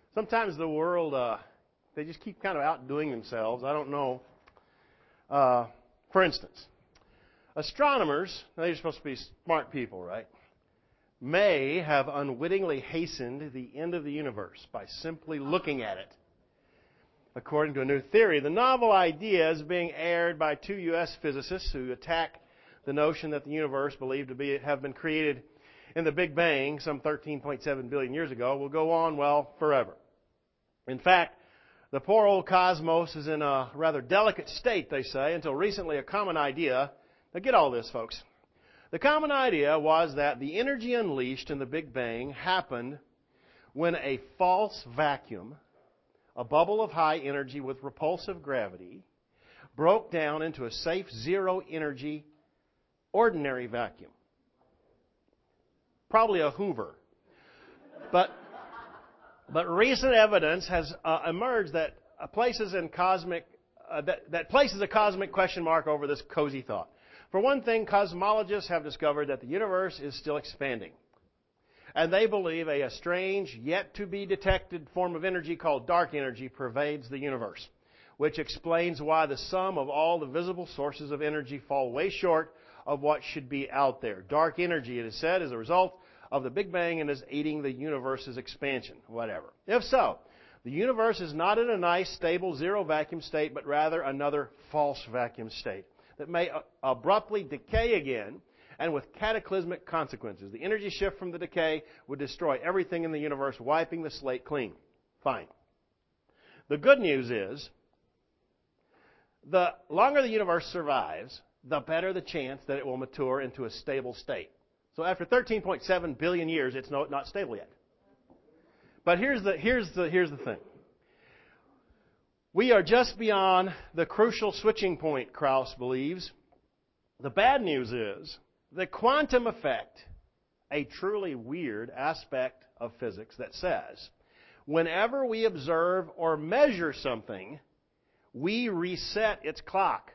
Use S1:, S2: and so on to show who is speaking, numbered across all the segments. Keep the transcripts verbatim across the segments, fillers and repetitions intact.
S1: Sometimes the world, uh, they just keep kind of outdoing themselves. I don't know. Uh, for instance, astronomers, they're supposed to be smart people, right? May have unwittingly hastened the end of the universe by simply looking at it. According to a new theory, the novel idea is being aired by two U S physicists who attack the notion that the universe, believed to be have been created in the Big Bang some thirteen point seven billion years ago, will go on, well, forever. In fact, the poor old cosmos is in a rather delicate state, they say, until recently a common idea. Now get all this, folks. The common idea was that the energy unleashed in the Big Bang happened when a false vacuum, a bubble of high energy with repulsive gravity, broke down into a safe zero-energy ordinary vacuum. Probably a Hoover. But, but recent evidence has uh, emerged that uh, places in cosmic, uh, that, that places a cosmic question mark over this cozy thought. For one thing, cosmologists have discovered that the universe is still expanding. And they believe a, a strange, yet-to-be-detected form of energy called dark energy pervades the universe, which explains why the sum of all the visible sources of energy fall way short of what should be out there. Dark energy, it is said, is a result of the Big Bang and is aiding the universe's expansion, whatever. If so, the universe is not in a nice, stable, zero vacuum state, but rather another false vacuum state that may abruptly decay again and with cataclysmic consequences. The energy shift from the decay would destroy everything in the universe, wiping the slate clean. Fine. The good news is, the longer the universe survives, the better the chance that it will mature into a stable state. So after thirteen point seven billion years, it's no, not stable yet. But here's the, here's the, here's the thing. We are just beyond the crucial switching point, Krauss believes. The bad news is the quantum effect, a truly weird aspect of physics that says, whenever we observe or measure something, we reset its clock.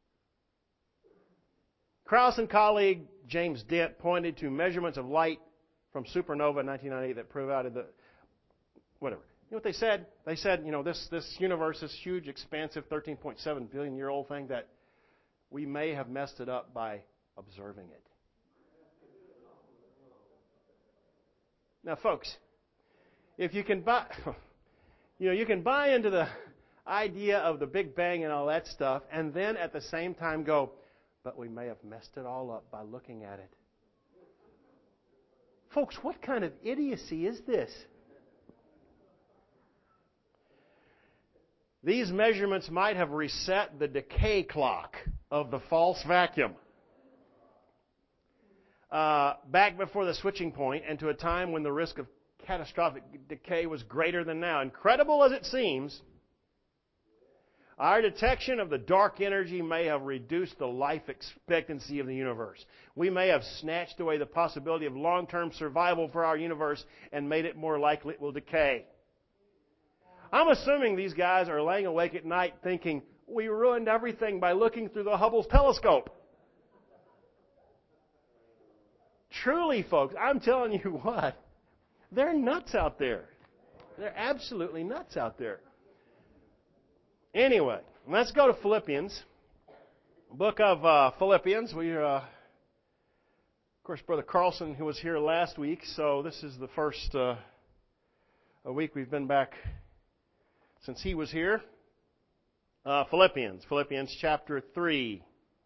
S1: Krauss and colleague James Dent pointed to measurements of light from supernova in nineteen ninety-eight that provided the, whatever. You know what they said? They said, you know, this, this universe, this huge, expansive thirteen point seven billion year old thing, that we may have messed it up by observing it. Now, folks, if you can buy, you know, you can buy into the idea of the Big Bang and all that stuff, and then at the same time go, but we may have messed it all up by looking at it. Folks, what kind of idiocy is this? These measurements might have reset the decay clock of the false vacuum uh, back before the switching point and to a time when the risk of catastrophic decay was greater than now. Incredible as it seems, our detection of the dark energy may have reduced the life expectancy of the universe. We may have snatched away the possibility of long-term survival for our universe and made it more likely it will decay. I'm assuming these guys are laying awake at night thinking, we ruined everything by looking through the Hubble telescope. Truly, folks, I'm telling you what, they're nuts out there. They're absolutely nuts out there. Anyway, let's go to Philippians. Book of uh, Philippians. We, uh, of course, Brother Carlson, who was here last week, so this is the first uh, a week we've been back since he was here. Uh, Philippians, Philippians chapter three.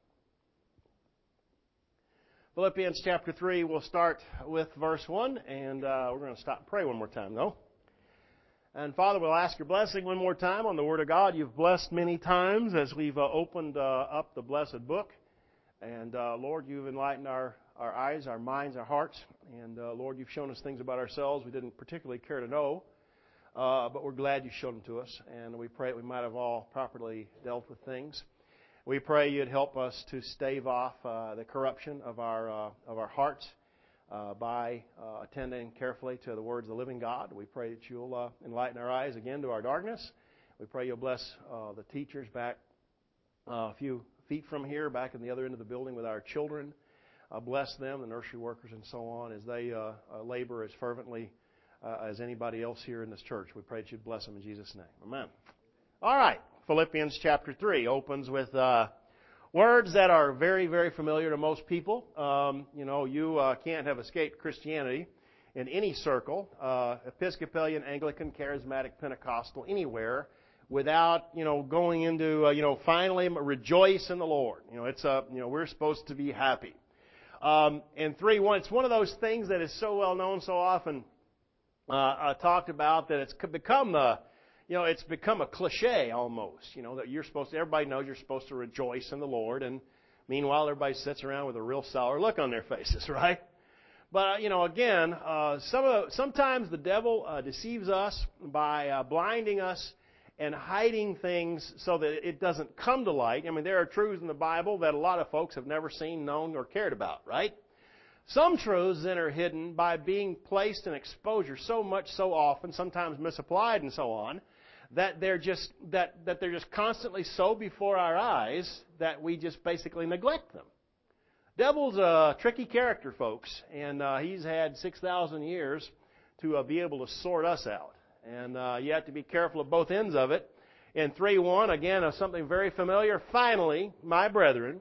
S1: Philippians chapter three, we'll start with verse one, and uh, we're going to stop and pray one more time, though. And Father, we'll ask your blessing one more time on the Word of God. You've blessed many times as we've uh, opened uh, up the blessed book. And uh, Lord, you've enlightened our, our eyes, our minds, our hearts. And uh, Lord, you've shown us things about ourselves we didn't particularly care to know. Uh, but we're glad you showed them to us, and we pray that we might have all properly dealt with things. We pray you'd help us to stave off uh, the corruption of our uh, of our hearts uh, by uh, attending carefully to the words of the living God. We pray that you'll uh, enlighten our eyes again to our darkness. We pray you'll bless uh, the teachers back uh, a few feet from here, back in the other end of the building with our children. Uh, bless them, the nursery workers and so on, as they uh, uh, labor as fervently uh, as anybody else here in this church. We pray that you'd bless them in Jesus' name. Amen. All right. Philippians chapter three opens with uh, words that are very, very familiar to most people. Um, you know, you uh, can't have escaped Christianity in any circle, uh, Episcopalian, Anglican, Charismatic, Pentecostal, anywhere, without, you know, going into, uh, you know, finally rejoice in the Lord. You know, it's a, you know, we're supposed to be happy. Um, and three one, it's one of those things that is so well known, so often uh, uh, talked about that it's become the, you know, it's become a cliche almost. You know that you're supposed to. Everybody knows you're supposed to rejoice in the Lord, and meanwhile everybody sits around with a real sour look on their faces, right? But you know, again, uh, some of, sometimes the devil uh, deceives us by uh, blinding us and hiding things so that it doesn't come to light. I mean, there are truths in the Bible that a lot of folks have never seen, known, or cared about, right? Some truths then are hidden by being placed in exposure so much, so often, sometimes misapplied and so on, that they're just that, that they're just constantly so before our eyes that we just basically neglect them. Devil's a tricky character, folks, and uh, he's had six thousand years to uh, be able to sort us out. And uh, you have to be careful of both ends of it. In three one, again, of something very familiar, finally, my brethren,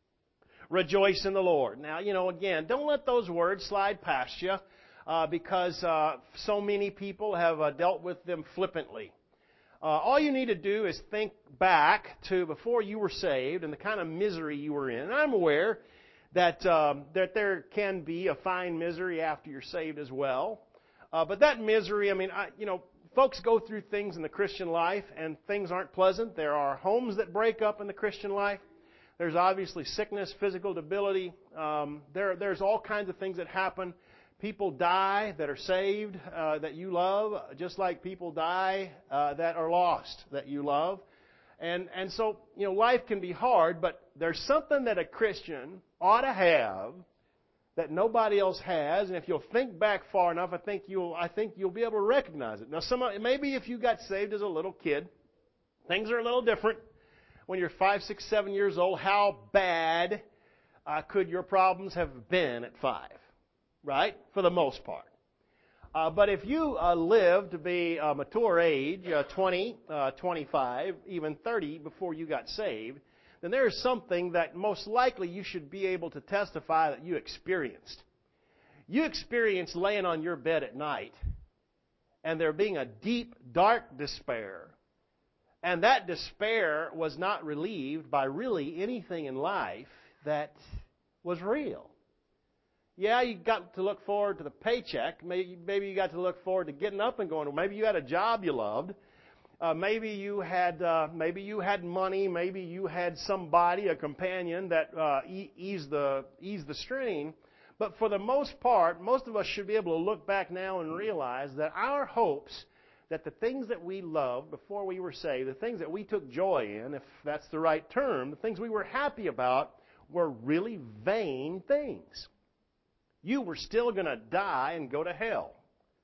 S1: rejoice in the Lord. Now, you know, again, don't let those words slide past you uh, because uh, so many people have uh, dealt with them flippantly. Uh, all you need to do is think back to before you were saved and the kind of misery you were in. And I'm aware that um, that there can be a fine misery after you're saved as well. Uh, but that misery, I mean, I, you know, folks go through things in the Christian life, and things aren't pleasant. There are homes that break up in the Christian life. There's obviously sickness, physical debility. Um, there, there's all kinds of things that happen. People die that are saved, uh, that you love, just like people die uh, that are lost, that you love. And and so, you know, life can be hard, but there's something that a Christian ought to have that nobody else has. And if you'll think back far enough, I think you'll I think you'll be able to recognize it. Now, some maybe if you got saved as a little kid, things are a little different. When you're five, six, seven years old, how bad uh, could your problems have been at five? Right? For the most part. Uh, but if you uh, live to be a mature age, uh, twenty, uh, twenty-five, even thirty before you got saved, then there is something that most likely you should be able to testify that you experienced. You experienced laying on your bed at night and there being a deep, dark despair. And that despair was not relieved by really anything in life that was real. Yeah, you got to look forward to the paycheck. Maybe, maybe you got to look forward to getting up and going. Maybe you had a job you loved. Uh, maybe you had uh, maybe you had money. Maybe you had somebody, a companion that uh, e- eased the eased the strain. But for the most part, most of us should be able to look back now and realize that our hopes, that the things that we loved before we were saved, the things that we took joy in, if that's the right term, the things we were happy about, were really vain things. You were still going to die and go to hell.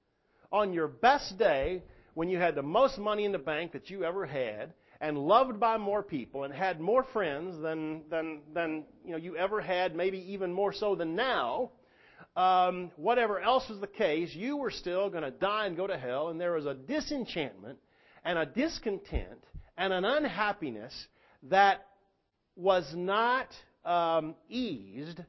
S1: On your best day, when you had the most money in the bank that you ever had, and loved by more people, and had more friends than than than you know you ever had, maybe even more so than now, um, whatever else was the case, you were still going to die and go to hell, and there was a disenchantment and a discontent and an unhappiness that was not um, eased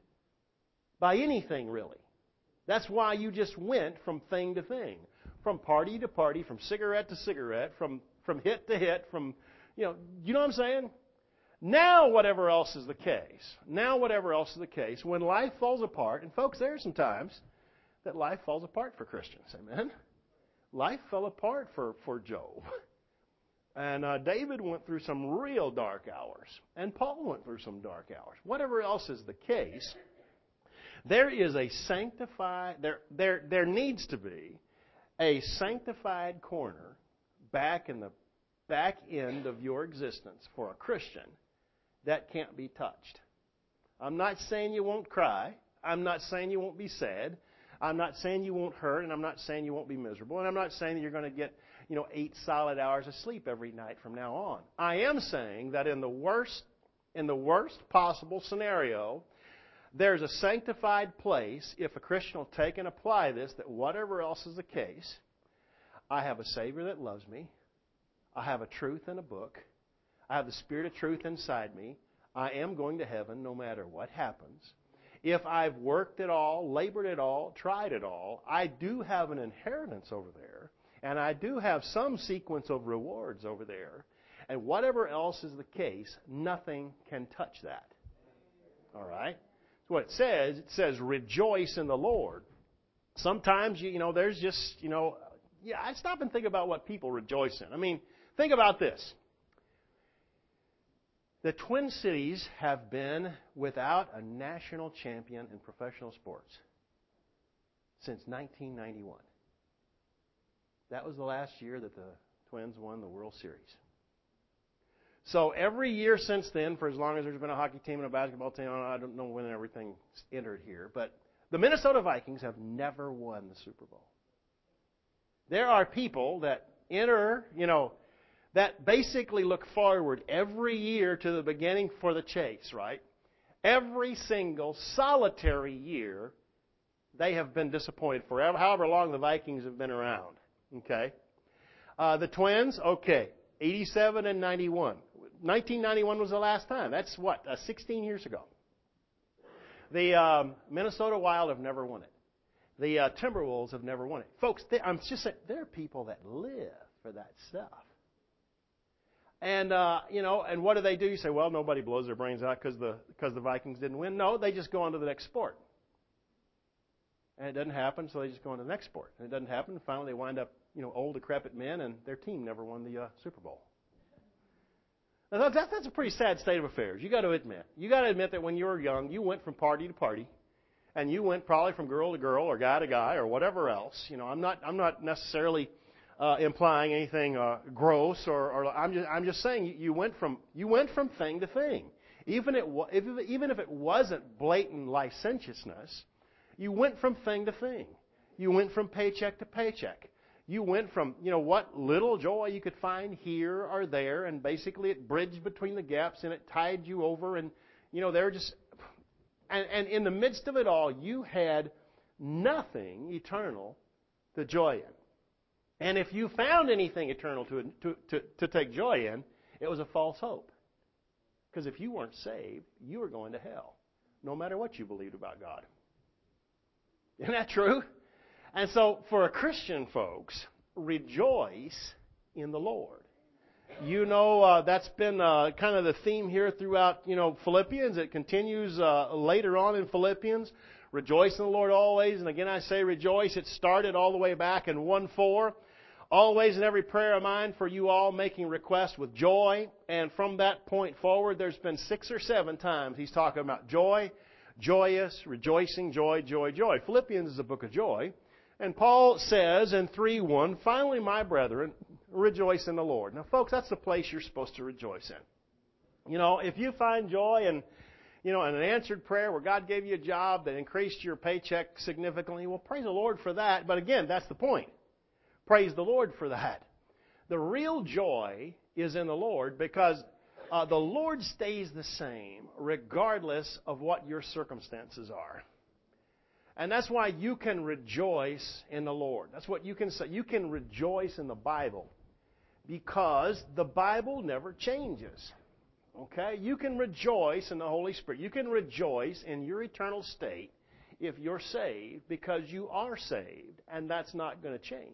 S1: by anything, really. That's why you just went from thing to thing, from party to party, from cigarette to cigarette, from, from hit to hit, from, you know, you know what I'm saying? Now whatever else is the case, now whatever else is the case, when life falls apart, and folks, there are some times that life falls apart for Christians, amen? Life fell apart for, for Job. And uh, David went through some real dark hours, and Paul went through some dark hours. Whatever else is the case, there is a sanctified, there, there, there needs to be a sanctified corner back in the back end of your existence for a Christian that can't be touched. I'm not saying you won't cry. I'm not saying you won't be sad. I'm not saying you won't hurt, and I'm not saying you won't be miserable. And I'm not saying that you're going to get, you know, eight solid hours of sleep every night from now on. I am saying that in the worst, in the worst possible scenario, There's a sanctified place, if a Christian will take and apply this, that whatever else is the case, I have a Savior that loves me. I have a truth in a book. I have the Spirit of truth inside me. I am going to heaven no matter what happens. If I've worked at all, labored at all, tried at all, I do have an inheritance over there. And I do have some sequence of rewards over there. And whatever else is the case, nothing can touch that. All right? So what it says, it says, rejoice in the Lord. Sometimes, you, you know, there's just, you know, yeah, I stop and think about what people rejoice in. I mean, think about this. The Twin Cities have been without a national champion in professional sports since nineteen ninety-one. That was the last year that the Twins won the World Series. So every year since then, for as long as there's been a hockey team and a basketball team, I don't know when everything's entered here, but the Minnesota Vikings have never won the Super Bowl. There are people that enter, you know, that basically look forward every year to the beginning for the chase, right? Every single solitary year, they have been disappointed forever, however long the Vikings have been around. Okay? Uh, the Twins, okay, eighty-seven and ninety-one. nineteen ninety-one was the last time. That's what, uh, sixteen years ago. The um, Minnesota Wild have never won it. The uh, Timberwolves have never won it. Folks, they, I'm just saying, there are people that live for that stuff. And, uh, you know, and what do they do? You say, well, nobody blows their brains out because the, because the Vikings didn't win. No, they just go on to the next sport. And it doesn't happen, so they just go on to the next sport. And it doesn't happen, and finally they wind up, you know, old, decrepit men, and their team never won the uh, Super Bowl. Now, that's, that's a pretty sad state of affairs. You got to admit. You got to admit that when you were young, you went from party to party, and you went probably from girl to girl or guy to guy or whatever else. You know, I'm not, I'm not necessarily Uh, implying anything uh, gross, or, or I'm just I'm just saying you, you went from you went from thing to thing, even it if, even if it wasn't blatant licentiousness, you went from thing to thing. You went from paycheck to paycheck. You went from you know what little joy you could find here or there, and basically it bridged between the gaps and it tied you over, and you know they're just and, and in the midst of it all, you had nothing eternal to joy in. And if you found anything eternal to, to, to, to take joy in, it was a false hope. Because if you weren't saved, you were going to hell, no matter what you believed about God. Isn't that true? And so for a Christian, folks, rejoice in the Lord. You know, uh, that's been uh, kind of the theme here throughout, you know, Philippians. It continues uh, later on in Philippians. Rejoice in the Lord always. And again, I say rejoice. It started all the way back in one four. Always in every prayer of mine for you all making requests with joy. And from that point forward, there's been six or seven times he's talking about joy, joyous, rejoicing, joy, joy, joy. Philippians is a book of joy. And Paul says in three one, finally, my brethren, rejoice in the Lord. Now, folks, that's the place you're supposed to rejoice in. You know, if you find joy in, you know, in an answered prayer where God gave you a job that increased your paycheck significantly, well, praise the Lord for that. But again, that's the point. Praise the Lord for that. The real joy is in the Lord because uh, the Lord stays the same regardless of what your circumstances are. And that's why you can rejoice in the Lord. That's what you can say. You can rejoice in the Bible because the Bible never changes. Okay? You can rejoice in the Holy Spirit. You can rejoice in your eternal state if you're saved because you are saved, and that's not going to change.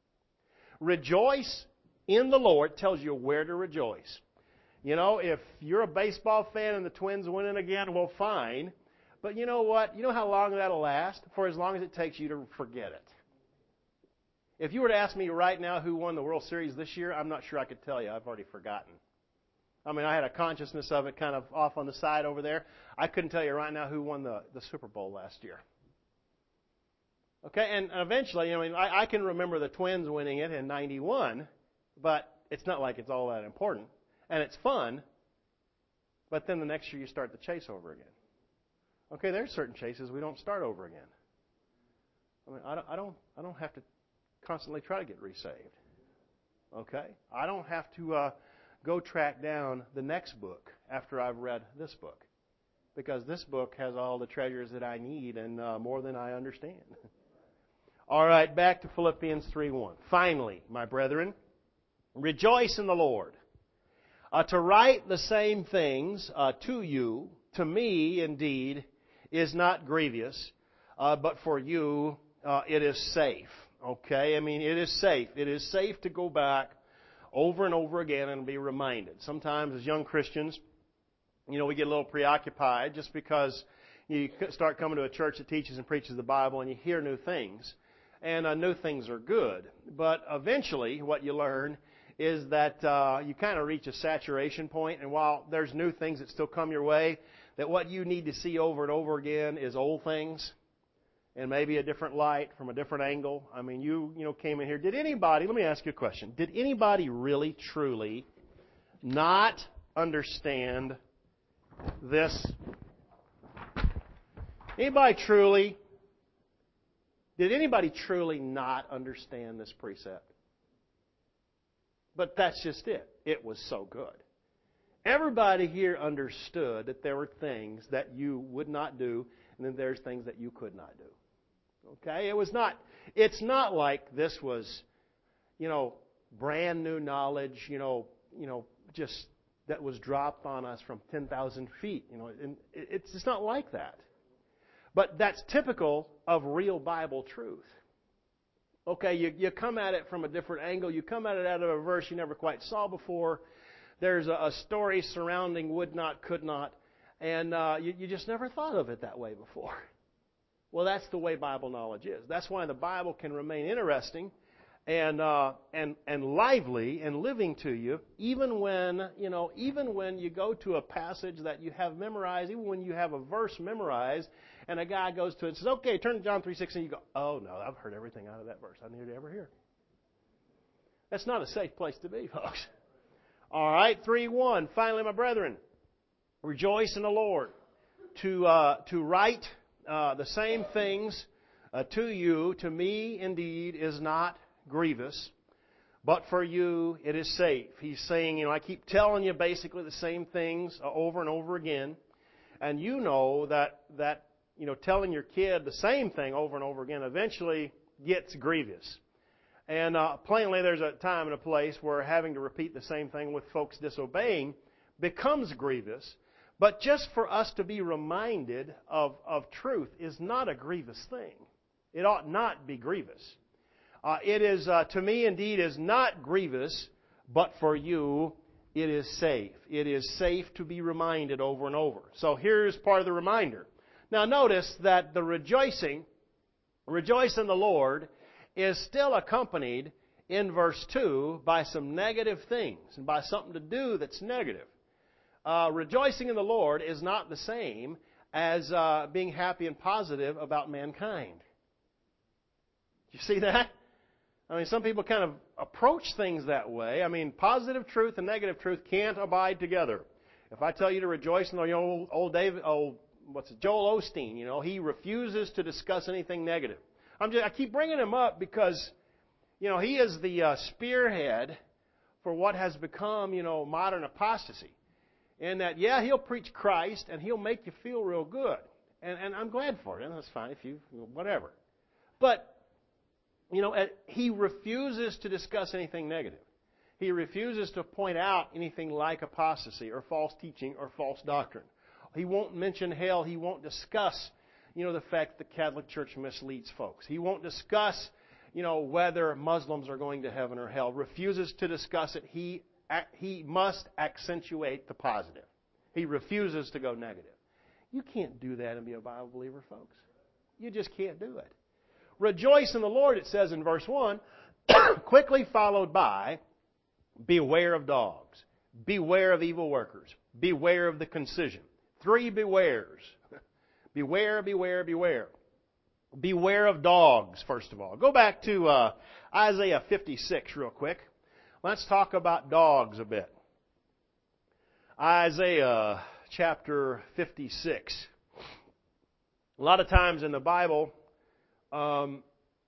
S1: Rejoice in the Lord tells you where to rejoice. You know, if you're a baseball fan and the Twins winning again, well, fine. But you know what? You know how long that'll last? For as long as it takes you to forget it. If you were to ask me right now who won the World Series this year, I'm not sure I could tell you. I've already forgotten. I mean, I had a consciousness of it kind of off on the side over there. I couldn't tell you right now who won the, the Super Bowl last year. Okay, and eventually, I mean, I, I can remember the Twins winning it in ninety-one, but it's not like it's all that important. And it's fun, but then the next year you start the chase over again. Okay, there's certain chases we don't start over again. I mean, I don't, I don't, I don't have to constantly try to get resaved. Okay, I don't have to uh, go track down the next book after I've read this book. because this book has all the treasures that I need and uh, more than I understand. All right, back to Philippians three one. Finally, my brethren, rejoice in the Lord. Uh, to write the same things uh, to you, to me indeed, is not grievous, uh, but for you uh, it is safe. Okay? I mean, it is safe. It is safe to go back over and over again and be reminded. Sometimes as young Christians, you know, we get a little preoccupied just because you start coming to a church that teaches and preaches the Bible and you hear new things. And uh, new things are good. But eventually what you learn is that uh, you kind of reach a saturation point. And while there's new things that still come your way, that what you need to see over and over again is old things. And maybe a different light from a different angle. I mean, you you know came in here. Did anybody, let me ask you a question. Did anybody really, truly not understand this? Anybody truly, did anybody truly not understand this precept? But that's just it. It was so good. Everybody here understood that there were things that you would not do, and then there's things that you could not do. Okay? It was not, it's not like this was, you know, brand new knowledge, you know, you know, just that was dropped on us from ten thousand feet. You know, and it's just not like that. But that's typical of real Bible truth. Okay, you, you come at it from a different angle. You come at it out of a verse you never quite saw before. There's a, a story surrounding would not, could not, and uh, you, you just never thought of it that way before. Well, that's the way Bible knowledge is. That's why the Bible can remain interesting and uh, and and lively and living to you, even when you know, even when you go to a passage that you have memorized, even when you have a verse memorized, and a guy goes to it and says, "Okay, turn to John three sixteen." You go, "Oh no, I've heard everything out of that verse. I need to ever hear." That's not a safe place to be, folks. All right, three one. Finally, my brethren, rejoice in the Lord. To uh, to write uh, the same things uh, to you, to me indeed, is not grievous, but for you it is safe. He's saying, you know, I keep telling you basically the same things uh, over and over again, and you know that that you know telling your kid the same thing over and over again eventually gets grievous. And uh, plainly, there's a time and a place where having to repeat the same thing with folks disobeying becomes grievous. But just for us to be reminded of, of truth is not a grievous thing. It ought not be grievous. Uh, it is, uh, to me, indeed, is not grievous, but for you, it is safe. It is safe to be reminded over and over. So here's part of the reminder. Now notice that the rejoicing, rejoice in the Lord, is still accompanied in verse two by some negative things and by something to do that's negative. Uh, rejoicing in the Lord is not the same as uh, being happy and positive about mankind. You see that? I mean, some people kind of approach things that way. I mean, positive truth and negative truth can't abide together. If I tell you to rejoice in the old, old David, old what's it, Joel Osteen, you know, he refuses to discuss anything negative. I'm just, I keep bringing him up because, you know, he is the uh, spearhead for what has become, you know, modern apostasy. In that, yeah, he'll preach Christ and he'll make you feel real good. And, and I'm glad for it. And that's fine if you, whatever. But, you know, he refuses to discuss anything negative. He refuses to point out anything like apostasy or false teaching or false doctrine. He won't mention hell. He won't discuss, you know, the fact that the Catholic Church misleads folks. He won't discuss, you know, whether Muslims are going to heaven or hell. Refuses to discuss it. He He must accentuate the positive. He refuses to go negative. You can't do that and be a Bible believer, folks. You just can't do it. Rejoice in the Lord, it says in verse one, quickly followed by, beware of dogs, beware of evil workers, beware of the concision. Three bewares. Beware, beware, beware. Beware of dogs, first of all. Go back to uh, Isaiah fifty-six real quick. Let's talk about dogs a bit. Isaiah chapter fifty-six. A lot of times in the Bible, um,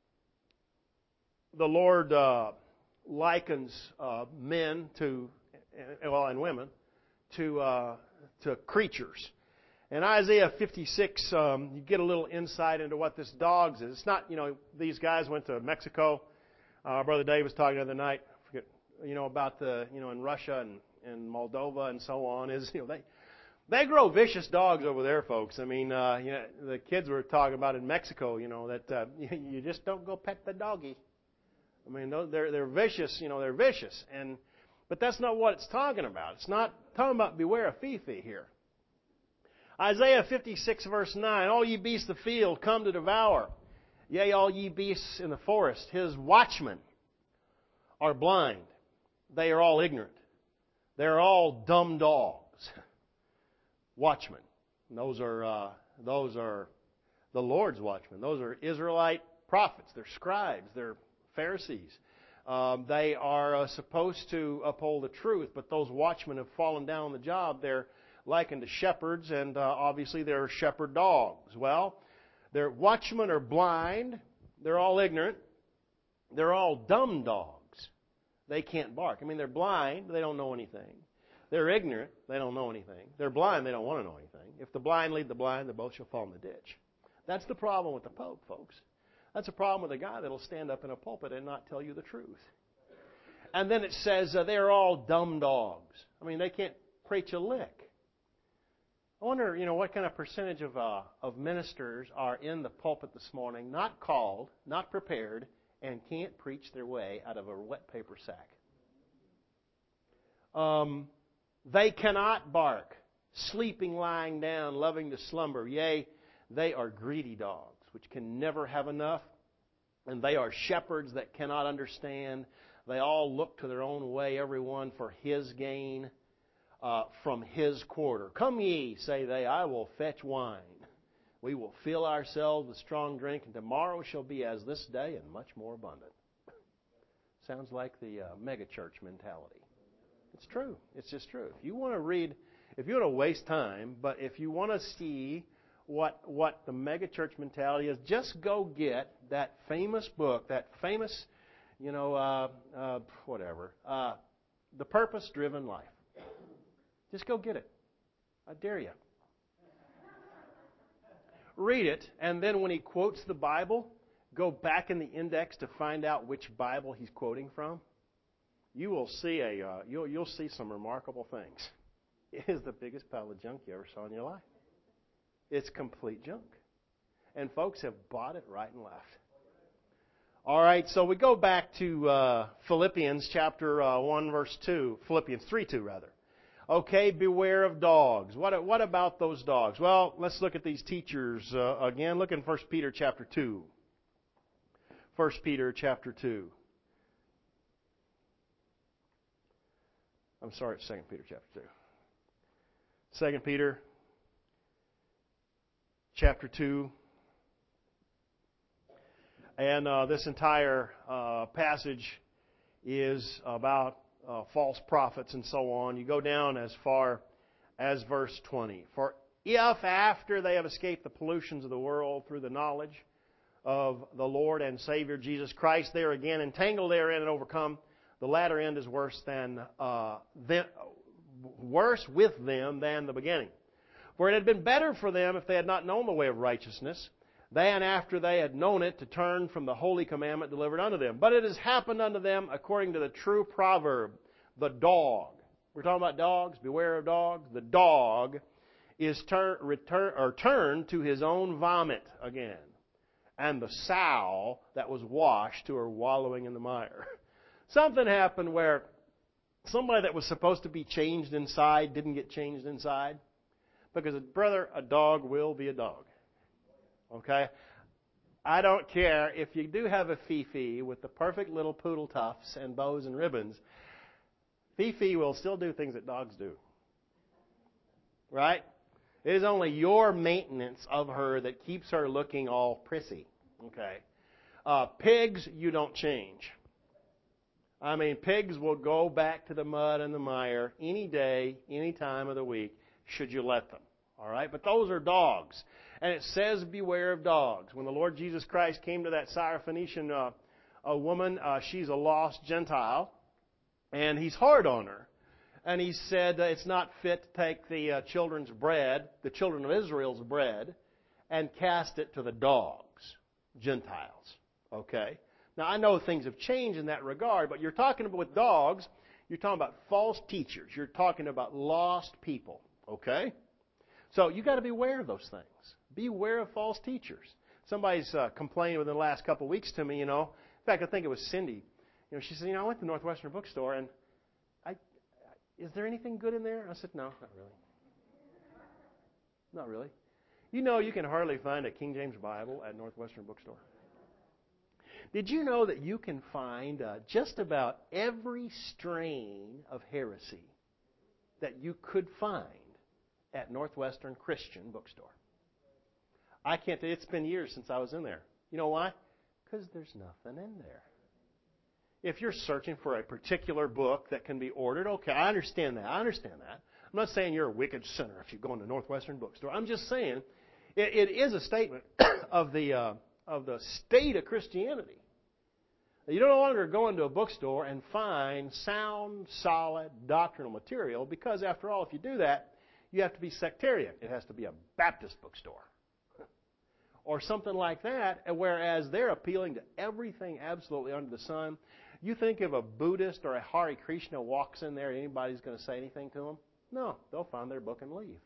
S1: the Lord uh, likens uh, men to, well, and women to uh, to creatures. In Isaiah fifty-six, um, you get a little insight into what this dogs is. It's not, you know, these guys went to Mexico. Uh, Brother Dave was talking the other night, I forget, you know, about the, you know, in Russia and, and Moldova and so on. Is, you know, they they grow vicious dogs over there, folks. I mean, uh, you know, the kids were talking about in Mexico, you know, that uh, you, you just don't go pet the doggy. I mean, they're they're vicious, you know, they're vicious, and but that's not what it's talking about. It's not talking about beware of Fifi here. Isaiah fifty-six verse nine, all ye beasts of the field come to devour. Yea, all ye beasts in the forest, his watchmen are blind. They are all ignorant. They're all dumb dogs. Watchmen. Those are uh, those are the Lord's watchmen. Those are Israelite prophets. They're scribes. They're Pharisees. Um, they are uh, supposed to uphold the truth, but those watchmen have fallen down on the job. They're likened to shepherds, and uh, obviously they're shepherd dogs. Well, their watchmen are blind. They're all ignorant. They're all dumb dogs. They can't bark. I mean, they're blind. They don't know anything. They're ignorant. They don't know anything. They're blind. They don't want to know anything. If the blind lead the blind, they both shall fall in the ditch. That's the problem with the Pope, folks. That's a problem with a guy that will stand up in a pulpit and not tell you the truth. And then it says uh, they're all dumb dogs. I mean, they can't preach a lick. I wonder, you know, what kind of percentage of uh, of ministers are in the pulpit this morning, not called, not prepared, and can't preach their way out of a wet paper sack. Um, they cannot bark, sleeping, lying down, loving to slumber. Yea, they are greedy dogs, which can never have enough. And they are shepherds that cannot understand. They all look to their own way, everyone for his gain. Uh, from his quarter. Come ye, say they, I will fetch wine. We will fill ourselves with strong drink, and tomorrow shall be as this day and much more abundant. Sounds like the uh, megachurch mentality. It's true. It's just true. If you want to read, if you want to waste time, but if you want to see what what the megachurch mentality is, just go get that famous book, that famous, you know, uh, uh, whatever, uh, The Purpose-Driven Life. Just go get it. I dare you. Read it, and then when he quotes the Bible, go back in the index to find out which Bible he's quoting from. You will see a uh, you'll you'll see some remarkable things. It is the biggest pile of junk you ever saw in your life. It's complete junk, and folks have bought it right and left. All right, so we go back to uh, Philippians chapter uh, one, verse two. Philippians three two rather. Okay, beware of dogs. What, what about those dogs? Well, let's look at these teachers uh, again. Look in First Peter chapter two. First Peter chapter two. I'm sorry, it's Second Peter chapter two. Second Peter chapter two. And uh, this entire uh, passage is about Uh, false prophets and so on. You go down as far as verse twenty. For if after they have escaped the pollutions of the world through the knowledge of the Lord and Savior Jesus Christ, they are again entangled therein and overcome, the latter end is worse than uh, them, worse with them than the beginning. For it had been better for them if they had not known the way of righteousness, than after they had known it to turn from the holy commandment delivered unto them. But it has happened unto them according to the true proverb, the dog. We're talking about dogs. Beware of dogs. The dog is turn, return, or turned to his own vomit again, and the sow that was washed to her wallowing in the mire. Something happened where somebody that was supposed to be changed inside didn't get changed inside, because, brother, a dog will be a dog. Okay? I don't care if you do have a Fifi with the perfect little poodle tufts and bows and ribbons. Fifi will still do things that dogs do. Right? It is only your maintenance of her that keeps her looking all prissy. Okay? Uh, pigs, you don't change. I mean, pigs will go back to the mud and the mire any day, any time of the week, should you let them. All right? But those are dogs. And it says, beware of dogs. When the Lord Jesus Christ came to that Syrophoenician uh, a woman, uh, she's a lost Gentile, and he's hard on her. And he said uh, it's not fit to take the uh, children's bread, the children of Israel's bread, and cast it to the dogs, Gentiles. Okay? Now, I know things have changed in that regard, but you're talking about with dogs, you're talking about false teachers. You're talking about lost people. Okay? So you've got to be aware of those things. Beware of false teachers. Somebody's uh, complained within the last couple of weeks to me, you know. In fact, I think it was Cindy. You know, she said, you know, I went to Northwestern Bookstore, and I, is there anything good in there? I said, no, not really. Not really. You know, you can hardly find a King James Bible at Northwestern Bookstore. Did you know that you can find uh, just about every strain of heresy that you could find at Northwestern Christian Bookstore? I can't. It's been years since I was in there. You know why? Because there's nothing in there. If you're searching for a particular book that can be ordered, okay, I understand that. I understand that. I'm not saying you're a wicked sinner if you go into Northwestern Bookstore. I'm just saying it, it is a statement of the uh, of the state of Christianity. You no longer go into a bookstore and find sound, solid doctrinal material because, after all, if you do that, you have to be sectarian. It has to be a Baptist bookstore or something like that, whereas they're appealing to everything absolutely under the sun. You think if a Buddhist or a Hare Krishna walks in there, anybody's going to say anything to them? No, they'll find their book and leave.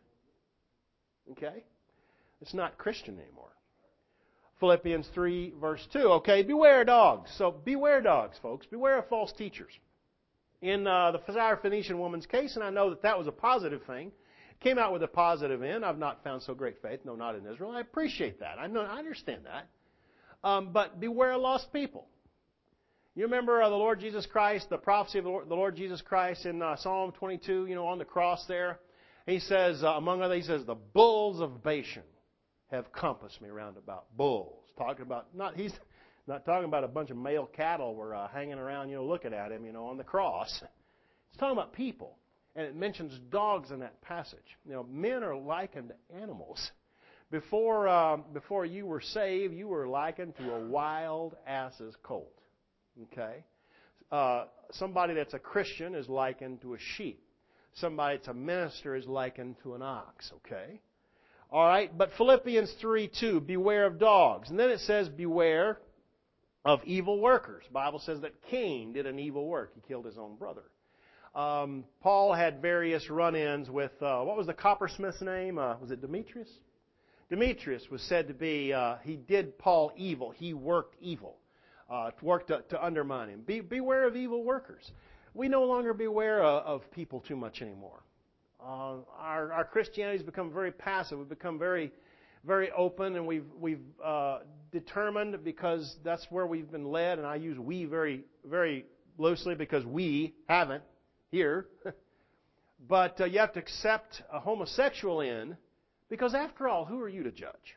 S1: Okay? It's not Christian anymore. Philippians three, verse two. Okay, beware dogs. So beware dogs, folks. Beware of false teachers. In uh, the Syrophoenician woman's case, and I know that that was a positive thing, came out with a positive end. I've not found so great faith. No, not in Israel. I appreciate that. I know. I understand that. Um, but beware of lost people. You remember uh, the Lord Jesus Christ, the prophecy of the Lord, the Lord Jesus Christ in uh, Psalm twenty-two, you know, on the cross there. He says, uh, among others, he says, the bulls of Bashan have compassed me round about. Bulls. Talking about, not, he's not talking about a bunch of male cattle were uh, hanging around, you know, looking at him, you know, on the cross. It's talking about people. And it mentions dogs in that passage. You know, men are likened to animals. Before, uh, before you were saved, you were likened to a wild ass's colt. Okay? Uh, somebody that's a Christian is likened to a sheep. Somebody that's a minister is likened to an ox. Okay? All right, but Philippians three two, beware of dogs. And then it says, beware of evil workers. The Bible says that Cain did an evil work. He killed his own brother. Um, Paul had various run-ins with, uh, what was the coppersmith's name? Uh, was it Demetrius? Demetrius was said to be, uh, he did Paul evil. He worked evil, uh, worked to, to undermine him. Be, beware of evil workers. We no longer beware of, of people too much anymore. Uh, our, our Christianity has become very passive. We've become very, very open, and we've we've uh, determined, because that's where we've been led. And I use "we" very, very loosely because we haven't here. But uh, you have to accept a homosexual in, because after all, who are you to judge?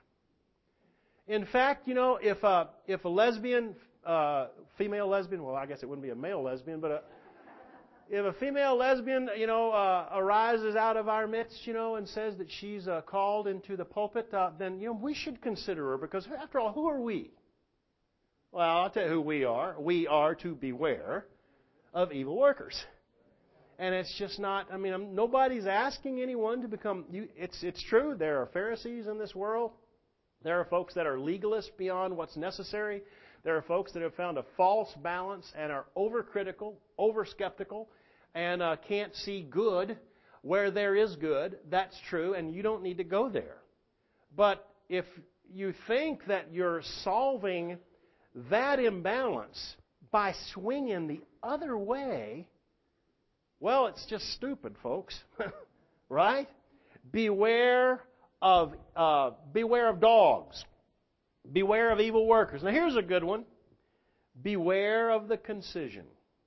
S1: In fact, you know, if a if a lesbian, uh, female lesbian, well, I guess it wouldn't be a male lesbian, but a If a female lesbian, you know, uh, arises out of our midst, you know, and says that she's uh, called into the pulpit, uh, then, you know, we should consider her, because after all, who are we? Well, I'll tell you who we are. We are to beware of evil workers. And it's just not, I mean, I'm, nobody's asking anyone to become, you, it's, it's true, there are Pharisees in this world. There are folks that are legalists beyond what's necessary. There are folks that have found a false balance and are overcritical, over-skeptical, and uh, can't see good where there is good. That's true, and you don't need to go there. But if you think that you're solving that imbalance by swinging the other way, well, it's just stupid, folks. Right? Beware of uh, beware of dogs. Beware of evil workers. Now, here's a good one. Beware of the concision.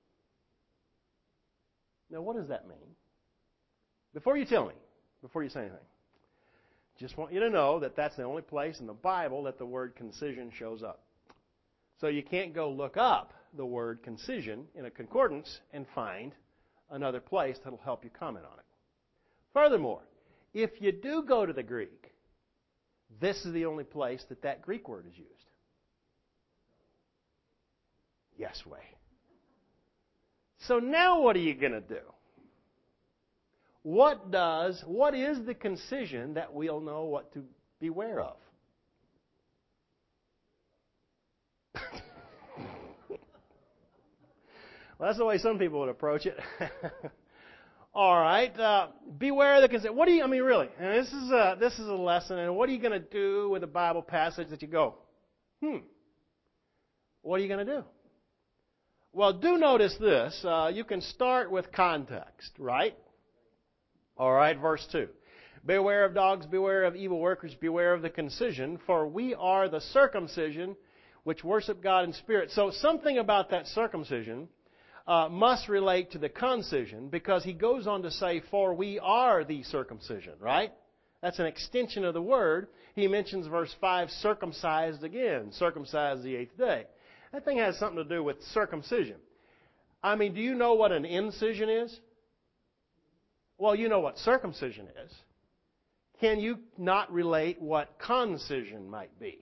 S1: Now, what does that mean? Before you tell me, before you say anything, just want you to know that that's the only place in the Bible that the word concision shows up. So you can't go look up the word concision in a concordance and find another place that will help you comment on it. Furthermore, if you do go to the Greek, this is the only place that that Greek word is used. Yes way. So now what are you going to do? what does, what is the concision that we'll know what to beware of? Well, that's the way some people would approach it. All right, uh, beware of the concision. What do you? I mean, really? And this is a this is a lesson. And what are you going to do with a Bible passage that you go, hmm? What are you going to do? Well, do notice this. Uh, you can start with context, right? All right, verse two. Beware of dogs, beware of evil workers, beware of the concision, for we are the circumcision which worship God in spirit. So something about that circumcision uh, must relate to the concision, because he goes on to say, for we are the circumcision, right? That's an extension of the word. He mentions verse five, circumcised again, circumcised the eighth day. That thing has something to do with circumcision. I mean, do you know what an incision is? Well, you know what circumcision is. Can you not relate what concision might be?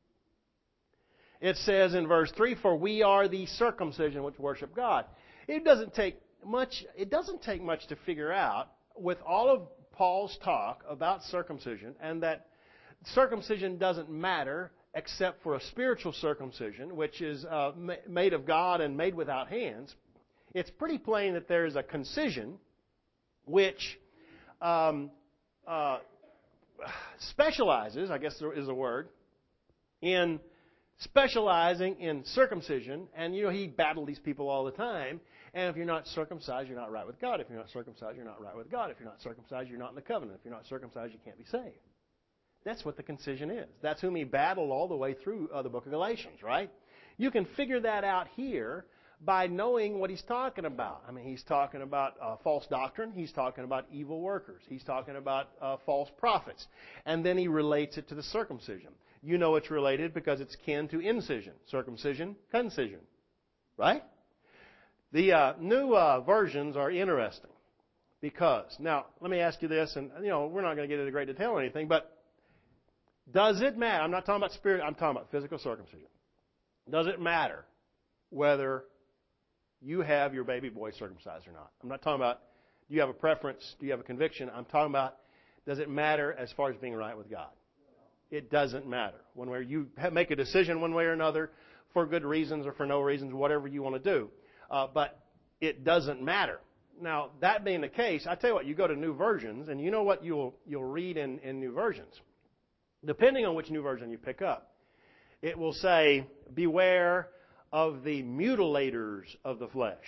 S1: It says in verse three, for we are the circumcision which worship God. It doesn't take much, it doesn't take much to figure out, with all of Paul's talk about circumcision, and that circumcision doesn't matter except for a spiritual circumcision, which is uh, made of God and made without hands. It's pretty plain that there is a concision which um, uh, specializes, I guess there is a word, in specializing in circumcision. And, you know, he battled these people all the time. And if you're not circumcised, you're not right with God. If you're not circumcised, you're not right with God. If you're not circumcised, you're not in the covenant. If you're not circumcised, you can't be saved. That's what the concision is. That's whom he battled all the way through uh, the book of Galatians, right? You can figure that out here by knowing what he's talking about. I mean, he's talking about uh, false doctrine. He's talking about evil workers. He's talking about uh, false prophets. And then he relates it to the circumcision. You know it's related because it's kin to incision. Circumcision, concision. Right? The uh, new uh, versions are interesting because, now, let me ask you this, and, you know, we're not going to get into great detail or anything, but does it matter? I'm not talking about spirit, I'm talking about physical circumcision. Does it matter whether you have your baby boy circumcised or not? I'm not talking about, do you have a preference? Do you have a conviction? I'm talking about, does it matter as far as being right with God? It doesn't matter. When where you make a decision one way or another for good reasons or for no reasons, whatever you want to do. Uh, but it doesn't matter. Now, that being the case, I tell you what, you go to new versions, and you know what you'll you'll read in, in new versions. Depending on which new version you pick up, it will say, beware of the mutilators of the flesh.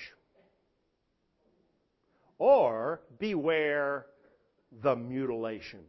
S1: Or, beware the mutilation.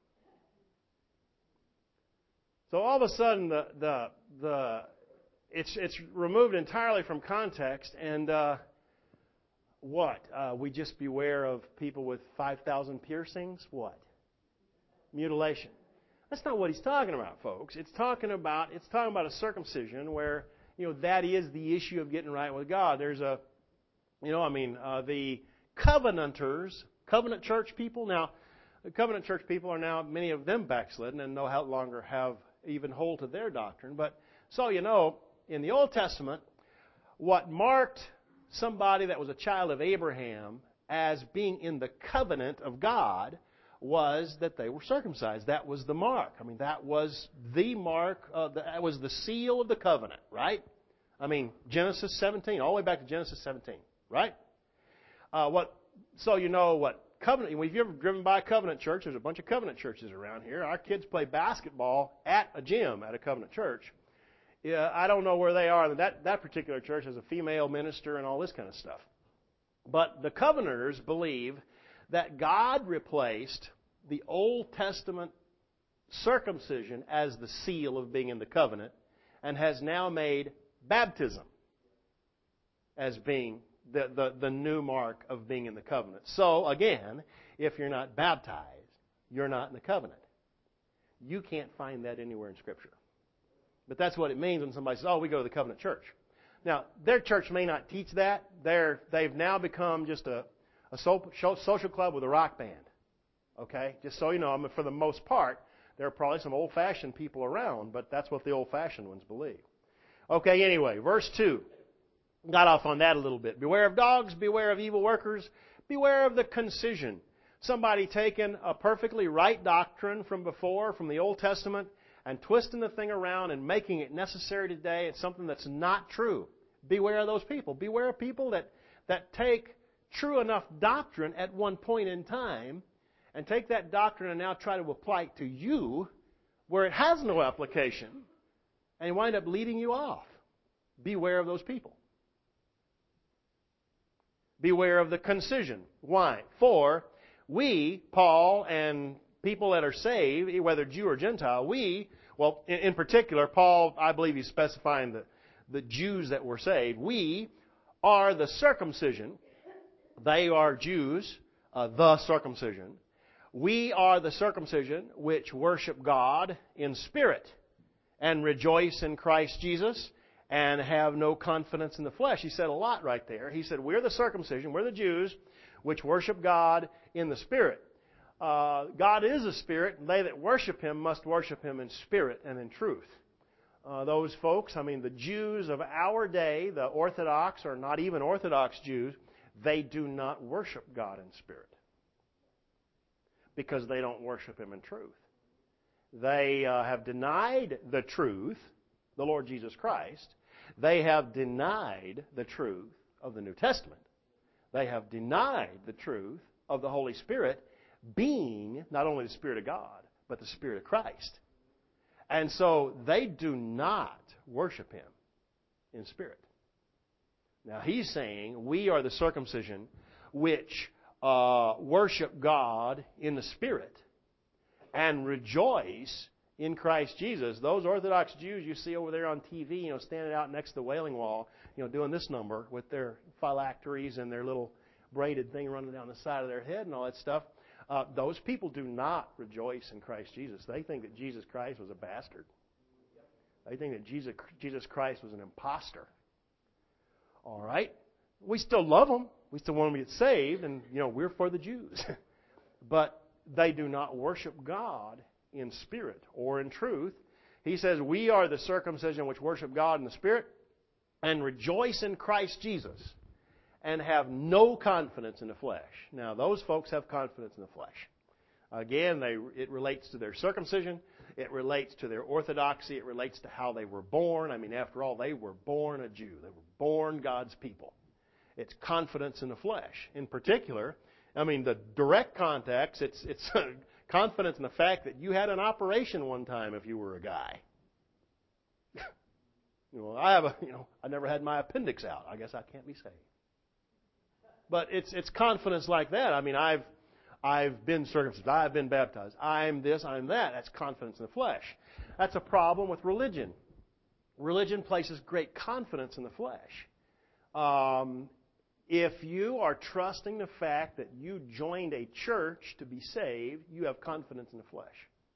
S1: So all of a sudden, the the the it's it's removed entirely from context, and uh, what uh, we just beware of people with five thousand piercings. What? Mutilation. That's not what he's talking about, folks. It's talking about it's talking about a circumcision where, you know, that is the issue of getting right with God. There's a, you know, I mean, uh, the covenanters, covenant church people. Now, the covenant church people are now, many of them backslidden and no longer have even hold to their doctrine. But so you know, in the Old Testament, what marked somebody that was a child of Abraham as being in the covenant of God was that they were circumcised. That was the mark. I mean, that was the mark. Of the, that was the seal of the covenant, right? I mean, Genesis seventeen, all the way back to Genesis seventeen, right? Uh, what? So you know what covenant? If you've ever driven by a covenant church, there's a bunch of covenant churches around here. Our kids play basketball at a gym at a covenant church. Yeah, I don't know where they are. That that particular church has a female minister and all this kind of stuff. But the covenanters believe that God replaced the Old Testament circumcision as the seal of being in the covenant and has now made baptism as being the, the, the new mark of being in the covenant. So, again, if you're not baptized, you're not in the covenant. You can't find that anywhere in Scripture. But that's what it means when somebody says, oh, we go to the covenant church. Now, their church may not teach that. They're, they've now become just a, a social club with a rock band. Okay? Just so you know, I mean, for the most part, there are probably some old-fashioned people around, but that's what the old-fashioned ones believe. Okay, anyway, verse two. Got off on that a little bit. Beware of dogs, beware of evil workers, beware of the concision. Somebody taking a perfectly right doctrine from before, from the Old Testament, and twisting the thing around and making it necessary today. It's something that's not true. Beware of those people. Beware of people that, that take true enough doctrine at one point in time and take that doctrine and now try to apply it to you where it has no application and wind up leading you off. Beware of those people. Beware of the concision. Why? For we, Paul, and people that are saved, whether Jew or Gentile, we, well, in, in particular, Paul, I believe he's specifying the, the Jews that were saved. We are the circumcision. They are Jews, uh, the circumcision. We are the circumcision which worship God in spirit and rejoice in Christ Jesus and have no confidence in the flesh. He said a lot right there. He said, we're the circumcision, we're the Jews, which worship God in the spirit. Uh, God is a spirit, and they that worship Him must worship Him in spirit and in truth. Uh, those folks, I mean, the Jews of our day, the Orthodox or not even Orthodox Jews, they do not worship God in spirit because they don't worship Him in truth. They uh, have denied the truth, the Lord Jesus Christ. They have denied the truth of the New Testament. They have denied the truth of the Holy Spirit being not only the Spirit of God, but the Spirit of Christ. And so they do not worship Him in spirit. Now He's saying we are the circumcision which uh, worship God in the Spirit and rejoice in Christ Jesus. Those Orthodox Jews you see over there on T V, you know, standing out next to the Wailing Wall, you know, doing this number with their phylacteries and their little braided thing running down the side of their head and all that stuff. Uh, those people do not rejoice in Christ Jesus. They think that Jesus Christ was a bastard. They think that Jesus, Jesus Christ was an imposter. All right? We still love them. We still want them to get saved, and, you know, we're for the Jews. But they do not worship God in spirit or in truth. He says, we are the circumcision which worship God in the Spirit and rejoice in Christ Jesus and have no confidence in the flesh. Now, those folks have confidence in the flesh. Again, they, it relates to their circumcision. It relates to their orthodoxy. It relates to how they were born. I mean, after all, they were born a Jew. They were born God's people. It's confidence in the flesh. In particular, I mean, the direct context, it's, it's confidence in the fact that you had an operation one time if you were a guy. You know, I have a, you know, I never had my appendix out. I guess I can't be saved. But it's it's confidence like that. I mean, I've I've been circumcised. I've been baptized. I'm this, I'm that. That's confidence in the flesh. That's a problem with religion. Religion places great confidence in the flesh. Um, if you are trusting the fact that you joined a church to be saved, you have confidence in the flesh.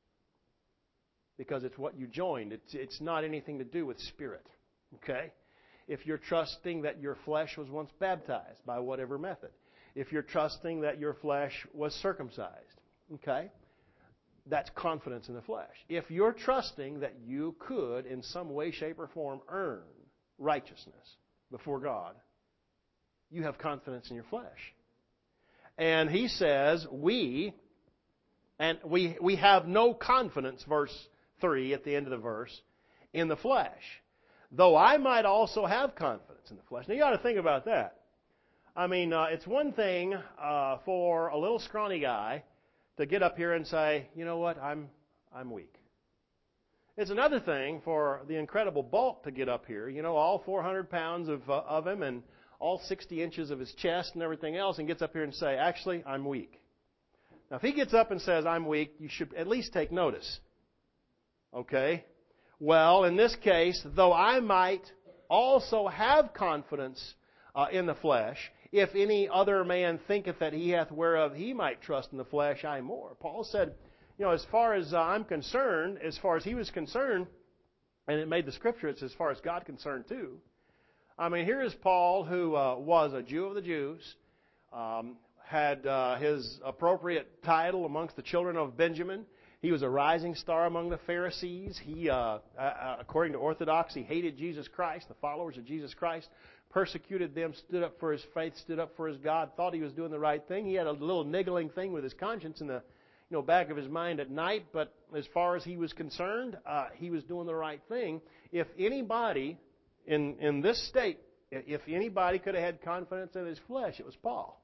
S1: Because it's what you joined. It's, it's not anything to do with spirit. Okay? If you're trusting that your flesh was once baptized by whatever method. If you're trusting that your flesh was circumcised. Okay? That's confidence in the flesh. If you're trusting that you could, in some way, shape, or form, earn righteousness before God, you have confidence in your flesh. And he says, we, and we, we have no confidence, verse three at the end of the verse, in the flesh. Though I might also have confidence in the flesh. Now you got to think about that. I mean, uh, it's one thing uh, for a little scrawny guy to get up here and say, you know what, I'm I'm weak. It's another thing for the incredible bulk to get up here, you know, all four hundred pounds of uh, of him and all sixty inches of his chest and everything else, and gets up here and say, actually, I'm weak. Now, if he gets up and says, I'm weak, you should at least take notice. Okay? Well, in this case, though I might also have confidence uh, in the flesh, if any other man thinketh that he hath whereof he might trust in the flesh, I more. Paul said, you know, as far as uh, I'm concerned, as far as he was concerned, and it made the Scripture, it's as far as God concerned too. I mean, here is Paul, who uh, was a Jew of the Jews, um, had uh, his appropriate title amongst the children of Benjamin. He was a rising star among the Pharisees. He, uh, uh, according to Orthodoxy, hated Jesus Christ, the followers of Jesus Christ, persecuted them, stood up for his faith, stood up for his God, thought he was doing the right thing. He had a little niggling thing with his conscience in the you know, back of his mind at night, but as far as he was concerned, uh, he was doing the right thing. If anybody in, in this state, if anybody could have had confidence in his flesh, it was Paul.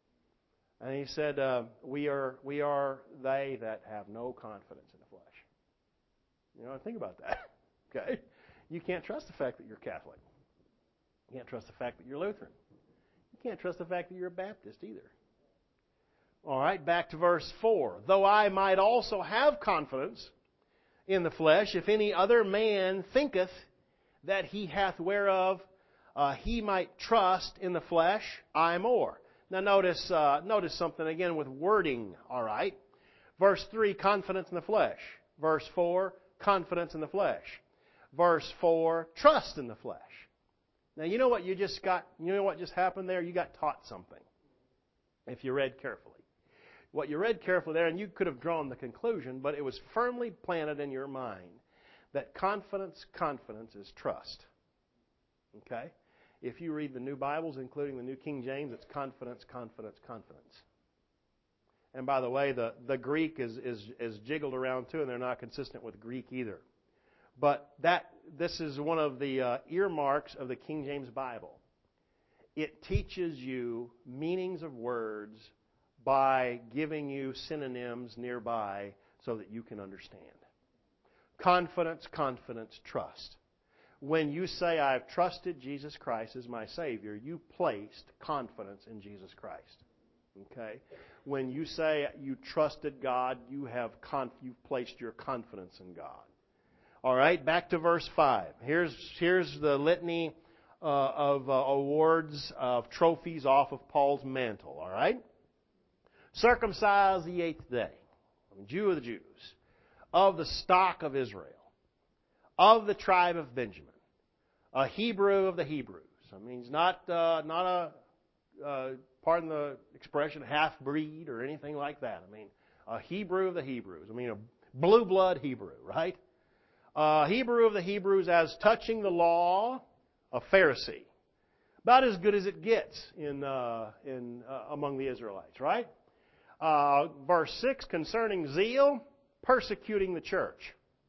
S1: And he said, uh, we are we are they that have no confidence in the flesh. You know, think about that. Okay? You can't trust the fact that you're Catholic. You can't trust the fact that you're Lutheran. You can't trust the fact that you're a Baptist either. All right, back to verse four. Though I might also have confidence in the flesh, if any other man thinketh that he hath whereof uh, he might trust in the flesh, I more. Now notice, uh, notice something again with wording. All right, verse three, confidence in the flesh. Verse four, confidence in the flesh. Verse four, trust in the flesh. Now you know what you just got. You know what just happened there. You got taught something. If you read carefully. What you read carefully there, and you could have drawn the conclusion, but it was firmly planted in your mind that confidence, confidence is trust. Okay? If you read the New Bibles, including the New King James, it's confidence, confidence, confidence. And by the way, the, the Greek is, is, is jiggled around too, and they're not consistent with Greek either. But that this is one of the uh, earmarks of the King James Bible. It teaches you meanings of words by giving you synonyms nearby so that you can understand. Confidence, confidence, trust. When you say, I've trusted Jesus Christ as my Savior, you placed confidence in Jesus Christ. Okay? When you say you trusted God, you have conf- you've placed your confidence in God. All right, back to verse five. Here's, here's the litany uh, of uh, awards, of trophies off of Paul's mantle. All right? Circumcised the eighth day, Jew of the Jews, of the stock of Israel, of the tribe of Benjamin, a Hebrew of the Hebrews. I mean, he's not uh, not a, uh, pardon the expression, half-breed or anything like that. I mean, a Hebrew of the Hebrews. I mean, a blue-blood Hebrew, right? A Hebrew of the Hebrews as touching the law, a Pharisee. About as good as it gets in uh, in uh, among the Israelites, right? Uh, verse six, concerning zeal, persecuting the church.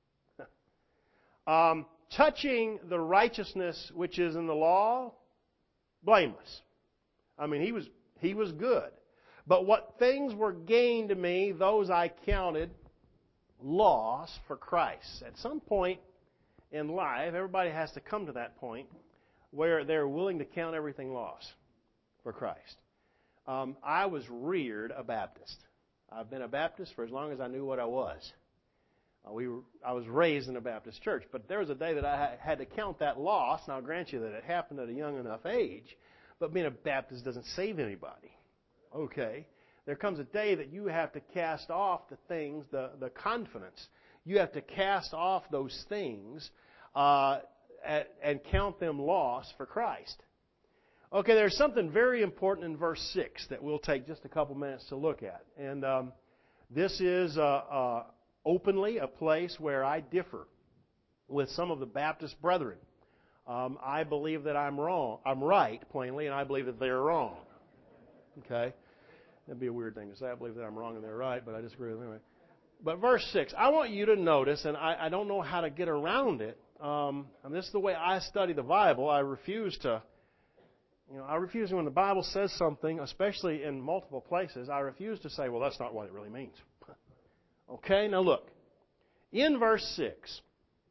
S1: um, touching the righteousness which is in the law, blameless. I mean, he was he was good. But what things were gained to me, those I counted loss for Christ. At some point in life, everybody has to come to that point where they're willing to count everything loss for Christ. Um, I was reared a Baptist. I've been a Baptist for as long as I knew what I was. Uh, we were, I was raised in a Baptist church, but there was a day that I ha- had to count that loss, and I'll grant you that it happened at a young enough age, but being a Baptist doesn't save anybody. Okay? There comes a day that you have to cast off the things, the, the confidence. You have to cast off those things uh, at, and count them loss for Christ. Okay, there's something very important in verse six that we'll take just a couple minutes to look at. And um, this is uh, uh, openly a place where I differ with some of the Baptist brethren. Um, I believe that I'm wrong. I'm right, plainly, and I believe that they're wrong. Okay? That'd be a weird thing to say. I believe that I'm wrong and they're right, but I disagree with them anyway. But verse six, I want you to notice, and I, I don't know how to get around it, um, and this is the way I study the Bible. I refuse to... You know, I refuse when the Bible says something, especially in multiple places, I refuse to say, well, that's not what it really means. Okay, now look. In verse six,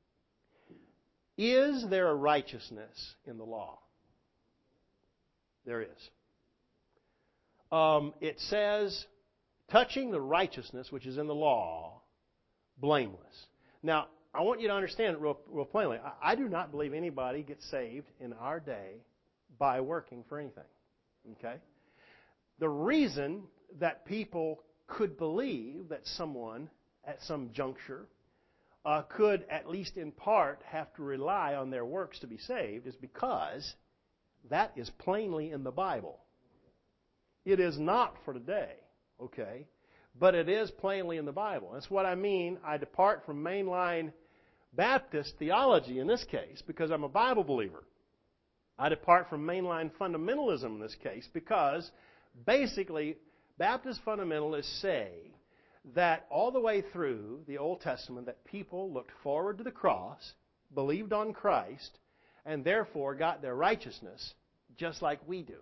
S1: is there a righteousness in the law? There is. Um, it says, touching the righteousness which is in the law, blameless. Now, I want you to understand it real, real plainly. I, I do not believe anybody gets saved in our day by working for anything. Okay? The reason that people could believe that someone at some juncture uh, could, at least in part, have to rely on their works to be saved is because that is plainly in the Bible. It is not for today, okay? But it is plainly in the Bible. That's what I mean. I depart from mainline Baptist theology in this case because I'm a Bible believer. I depart from mainline fundamentalism in this case because basically Baptist fundamentalists say that all the way through the Old Testament that people looked forward to the cross, believed on Christ, and therefore got their righteousness just like we do.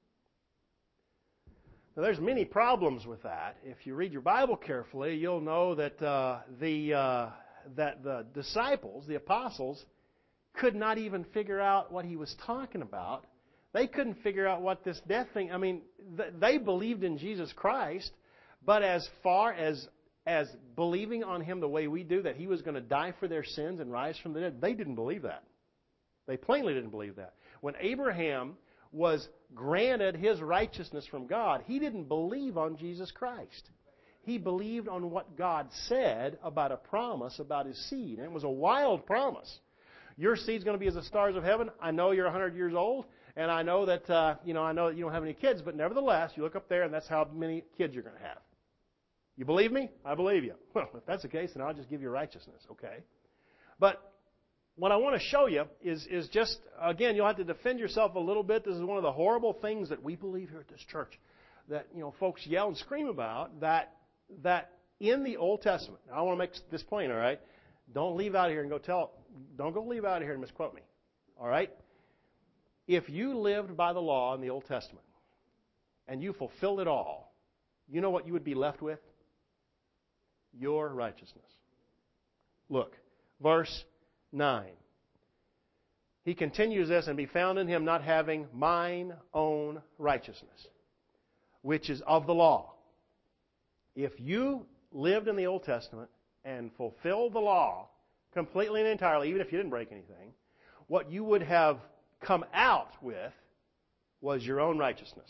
S1: Now, there's many problems with that. If you read your Bible carefully, you'll know that uh, the uh, that the disciples, the apostles, could not even figure out what he was talking about. They couldn't figure out what this death thing. I mean, th- they believed in Jesus Christ, but as far as as believing on him the way we do, that he was going to die for their sins and rise from the dead, they didn't believe that. They plainly didn't believe that. When Abraham was granted his righteousness from God, he didn't believe on Jesus Christ. He believed on what God said about a promise about his seed. And it was a wild promise. Your seed's going to be as the stars of heaven. I know you're one hundred years old, and I know that uh, you know I know that you don't have any kids, but nevertheless, you look up there, and that's how many kids you're going to have. You believe me? I believe you. Well, if that's the case, then I'll just give you righteousness, okay? But what I want to show you is, is just, again, you'll have to defend yourself a little bit. This is one of the horrible things that we believe here at this church that, you know, folks yell and scream about, that that in the Old Testament, now I want to make this plain, all right? Don't leave out of here and go tell, don't go leave out of here and misquote me, all right? If you lived by the law in the Old Testament and you fulfilled it all, you know what you would be left with? Your righteousness. Look, verse nine. He continues this, and be found in him not having mine own righteousness, which is of the law. If you lived in the Old Testament and fulfilled the law completely and entirely, even if you didn't break anything, what you would have come out with was your own righteousness,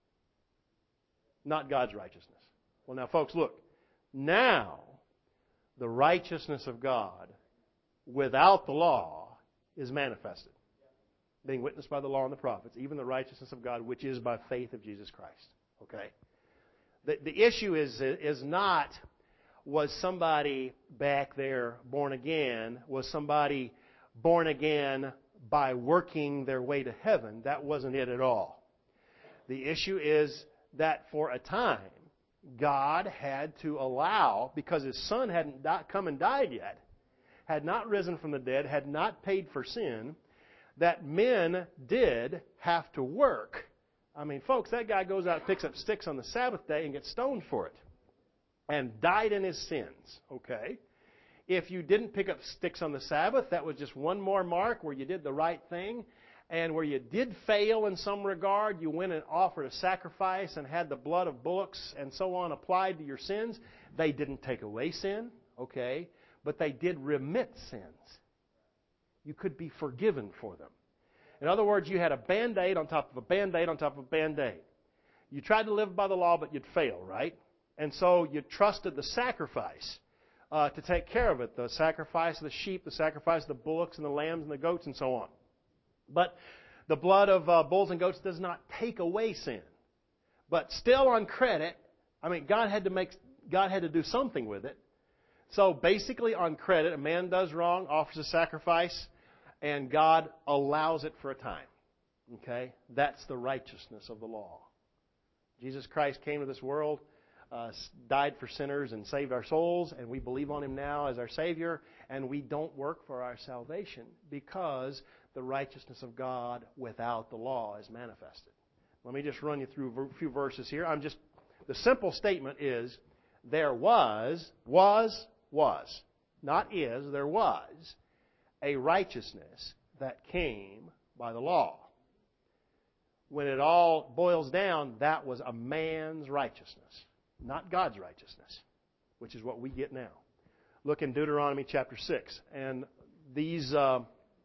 S1: not God's righteousness. Well, now, folks, look. Now, the righteousness of God without the law is manifested, being witnessed by the law and the prophets, even the righteousness of God, which is by faith of Jesus Christ. Okay? The, the issue is, is not, was somebody back there born again? Was somebody born again by working their way to heaven? That wasn't it at all. The issue is that for a time, God had to allow, because His Son hadn't di- come and died yet, had not risen from the dead, had not paid for sin, that men did have to work. I mean, folks, that guy goes out and picks up sticks on the Sabbath day and gets stoned for it. And died in his sins, okay? If you didn't pick up sticks on the Sabbath, that was just one more mark where you did the right thing. And where you did fail in some regard, you went and offered a sacrifice and had the blood of bullocks and so on applied to your sins. They didn't take away sin, okay? But they did remit sins. You could be forgiven for them. In other words, you had a Band-Aid on top of a Band-Aid on top of a Band-Aid. You tried to live by the law, but you'd fail, right? And so you trusted the sacrifice uh, to take care of it, the sacrifice of the sheep, the sacrifice of the bullocks and the lambs and the goats and so on. But the blood of uh, bulls and goats does not take away sin. But still on credit, I mean, God had to make, God had to do something with it. So basically on credit, a man does wrong, offers a sacrifice, and God allows it for a time. Okay? That's the righteousness of the law. Jesus Christ came to this world, uh, died for sinners and saved our souls, and we believe on Him now as our Savior, and we don't work for our salvation because the righteousness of God without the law is manifested. Let me just run you through a few verses here. I'm just the simple statement is there was, was, was, not is, there was a righteousness that came by the law. When it all boils down, that was a man's righteousness, not God's righteousness, which is what we get now. Look in Deuteronomy chapter six. And these, uh,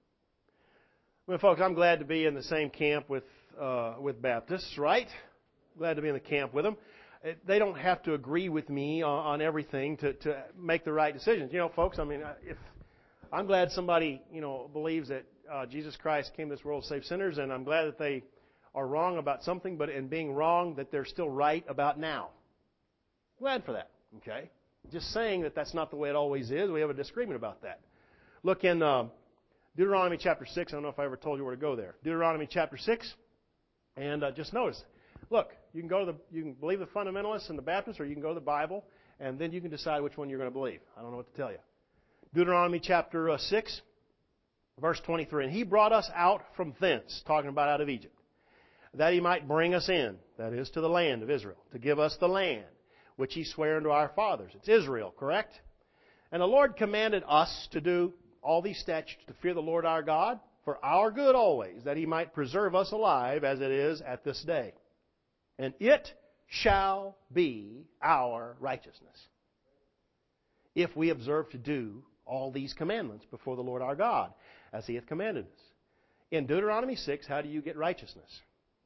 S1: well, folks, I'm glad to be in the same camp with uh, with Baptists, right? Glad to be in the camp with them. It, they don't have to agree with me on, on everything to, to make the right decisions. You know, folks, I mean, if I'm glad somebody, you know, believes that uh, Jesus Christ came to this world to save sinners, and I'm glad that they are wrong about something, but in being wrong, that they're still right about now. Glad for that, okay? Just saying that that's not the way it always is. We have a disagreement about that. Look in uh, Deuteronomy chapter six. I don't know if I ever told you where to go there. Deuteronomy chapter six. And uh, just notice, look, you can go to the, you can believe the fundamentalists and the Baptists, or you can go to the Bible, and then you can decide which one you're going to believe. I don't know what to tell you. Deuteronomy chapter uh, six, verse twenty-three. And he brought us out from thence, talking about out of Egypt, that he might bring us in, that is, to the land of Israel, to give us the land which he sware unto our fathers. It's Israel, correct? And the Lord commanded us to do all these statutes, to fear the Lord our God, for our good always, that he might preserve us alive as it is at this day. And it shall be our righteousness, if we observe to do all these commandments before the Lord our God, as he hath commanded us. In Deuteronomy six, how do you get righteousness?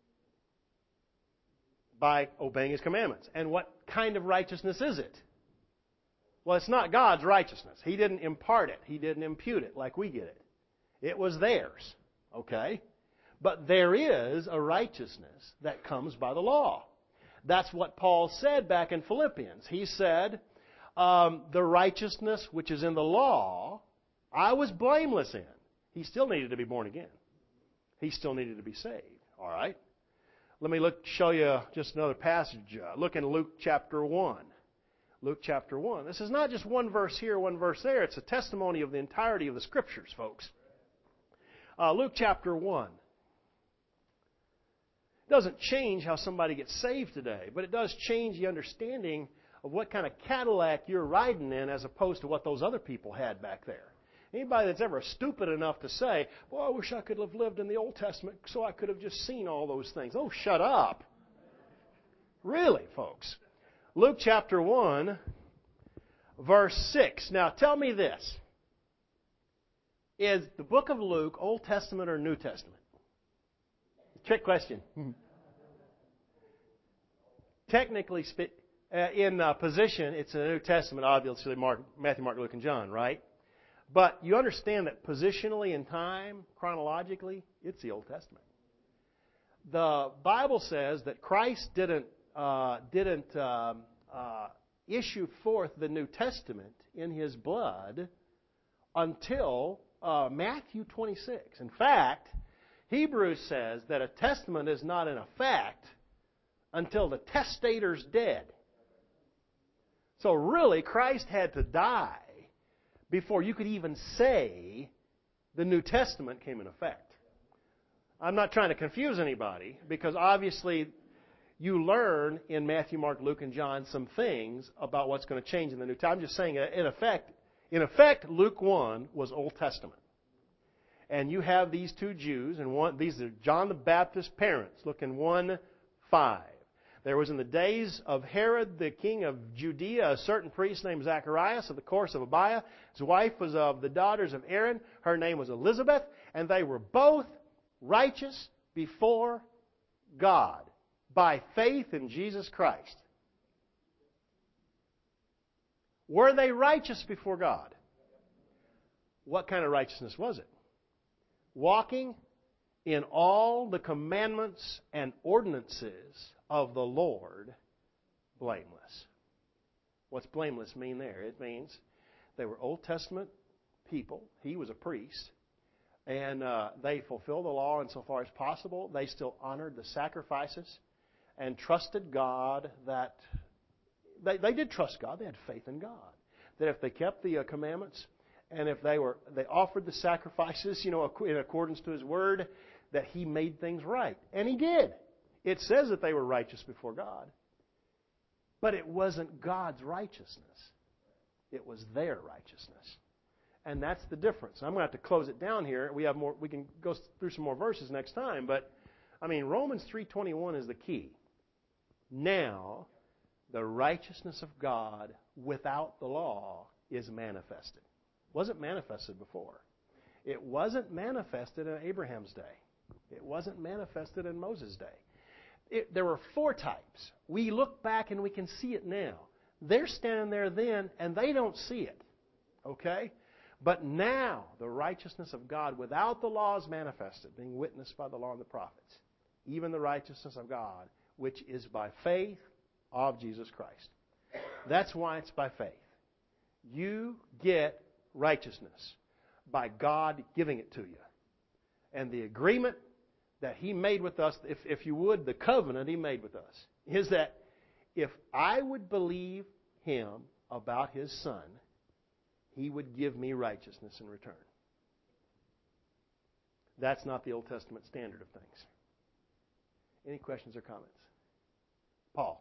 S1: By obeying his commandments. And what kind of righteousness is it? Well, it's not God's righteousness. He didn't impart it. He didn't impute it like we get it. It was theirs. Okay? But there is a righteousness that comes by the law. That's what Paul said back in Philippians. He said, um, the righteousness which is in the law, I was blameless in. He still needed to be born again. He still needed to be saved. All right? Let me look, show you just another passage. Uh, look in Luke chapter one. Luke chapter one. This is not just one verse here, one verse there. It's a testimony of the entirety of the Scriptures, folks. Uh, Luke chapter one. It doesn't change how somebody gets saved today, but it does change the understanding of what kind of Cadillac you're riding in as opposed to what those other people had back there. Anybody that's ever stupid enough to say, boy, I wish I could have lived in the Old Testament so I could have just seen all those things. Oh, shut up. Really, folks. Luke chapter one, verse six. Now, tell me this. Is the book of Luke Old Testament or New Testament? Trick question. Technically, uh, in uh, position, it's a New Testament, obviously, Mark, Matthew, Mark, Luke, and John, right? But you understand that positionally in time, chronologically, it's the Old Testament. The Bible says that Christ didn't uh, didn't um, uh, issue forth the New Testament in His blood until uh, Matthew twenty-six. In fact, Hebrews says that a testament is not in effect until the testator's dead. So really, Christ had to die before you could even say the New Testament came in effect. I'm not trying to confuse anybody, because obviously you learn in Matthew, Mark, Luke, and John some things about what's going to change in the New Testament. I'm just saying, in effect, in effect, Luke one was Old Testament. And you have these two Jews, and one, these are John the Baptist's parents. Look in one five. There was in the days of Herod, the king of Judea, a certain priest named Zacharias of the course of Abiah. His wife was of the daughters of Aaron. Her name was Elizabeth. And they were both righteous before God by faith in Jesus Christ. Were they righteous before God? What kind of righteousness was it? Walking in all the commandments and ordinances of the Lord, blameless. What's blameless mean there? It means they were Old Testament people. He was a priest. And uh, they fulfilled the law insofar as possible. They still honored the sacrifices and trusted God that... They, they did trust God. They had faith in God. That if they kept the uh, commandments and if they were they offered the sacrifices, you know, in accordance to His Word, that He made things right. And He did. It says that they were righteous before God. But it wasn't God's righteousness. It was their righteousness. And that's the difference. I'm going to have to close it down here. We have more. We can go through some more verses next time. But, I mean, Romans three twenty-one is the key. Now, the righteousness of God without the law is manifested. Wasn't manifested before. It wasn't manifested in Abraham's day. It wasn't manifested in Moses' day. It, there were four types. We look back and we can see it now. They're standing there then and they don't see it. Okay? But now the righteousness of God without the law is manifested, being witnessed by the law and the prophets. Even the righteousness of God, which is by faith of Jesus Christ. That's why it's by faith. You get righteousness by God giving it to you. And the agreement that He made with us, if, if you would, the covenant He made with us, is that if I would believe Him about His Son, He would give me righteousness in return. That's not the Old Testament standard of things. Any questions or comments? Paul.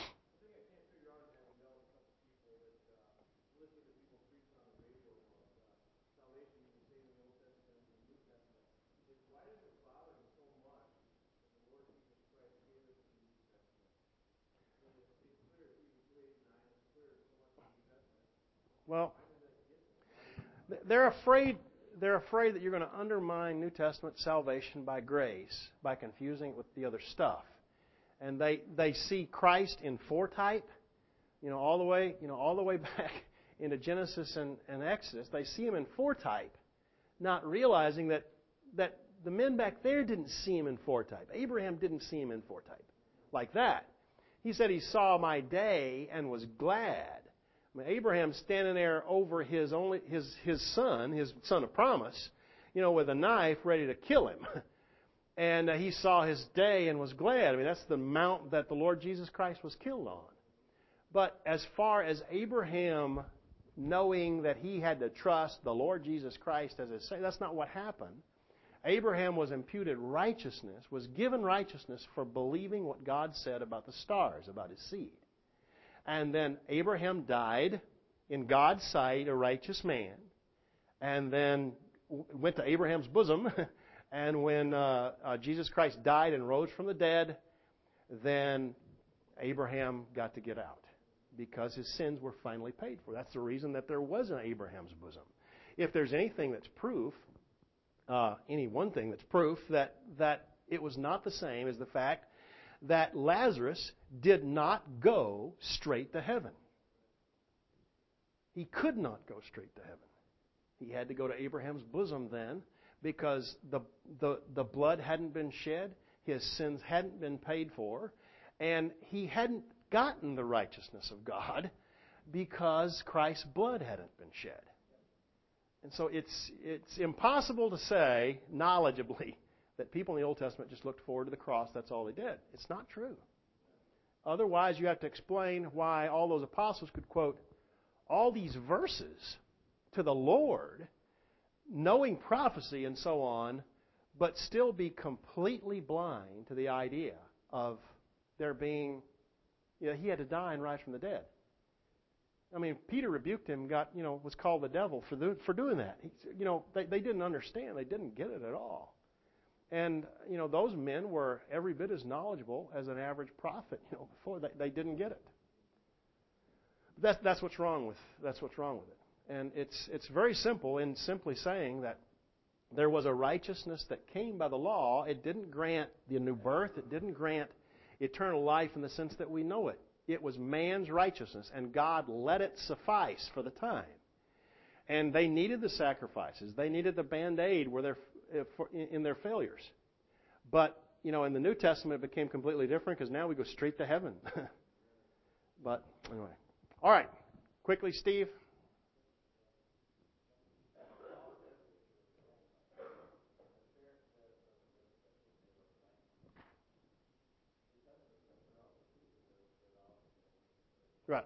S1: Well, they're afraid they're afraid that you're going to undermine New Testament salvation by grace by confusing it with the other stuff. And they they see Christ in foretype, you know, all the way, you know, all the way back into Genesis and, and Exodus. They see Him in foretype, not realizing that that the men back there didn't see Him in foretype. Abraham didn't see Him in foretype like that. He said he saw my day and was glad. I mean, Abraham's standing there over his only his his son, his son of promise, you know, with a knife ready to kill him. And uh, he saw his day and was glad. I mean, that's the mount that the Lord Jesus Christ was killed on. But as far as Abraham knowing that he had to trust the Lord Jesus Christ as his Savior, that's not what happened. Abraham was imputed righteousness, was given righteousness for believing what God said about the stars, about his seed. And then Abraham died in God's sight, a righteous man, and then went to Abraham's bosom. And when uh, uh, Jesus Christ died and rose from the dead, then Abraham got to get out because his sins were finally paid for. That's the reason that there was an Abraham's bosom. If there's anything that's proof, uh, any one thing that's proof that that it was not the same as the fact that Lazarus did not go straight to heaven. He could not go straight to heaven. He had to go to Abraham's bosom then because the, the, the blood hadn't been shed, his sins hadn't been paid for, and he hadn't gotten the righteousness of God because Christ's blood hadn't been shed. And so it's it's impossible to say knowledgeably that people in the Old Testament just looked forward to the cross, that's all they did. It's not true. Otherwise, you have to explain why all those apostles could quote all these verses to the Lord, knowing prophecy and so on, but still be completely blind to the idea of there being, you know, he had to die and rise from the dead. I mean, Peter rebuked him, got, you know, was called the devil for the, for doing that. He, you know, they, they didn't understand. They didn't get it at all. And, you know, those men were every bit as knowledgeable as an average prophet, you know, before. They, they didn't get it. That's, that's what's wrong with, that's what's wrong with it. And it's, it's very simple in simply saying that there was a righteousness that came by the law. It didn't grant the new birth. It didn't grant eternal life in the sense that we know it. It was man's righteousness, and God let it suffice for the time. And they needed the sacrifices. They needed the Band-Aid where they're, in their failures. But, you know, in the New Testament, it became completely different because now we go straight to heaven. But, anyway. All right. Quickly, Steve. Right.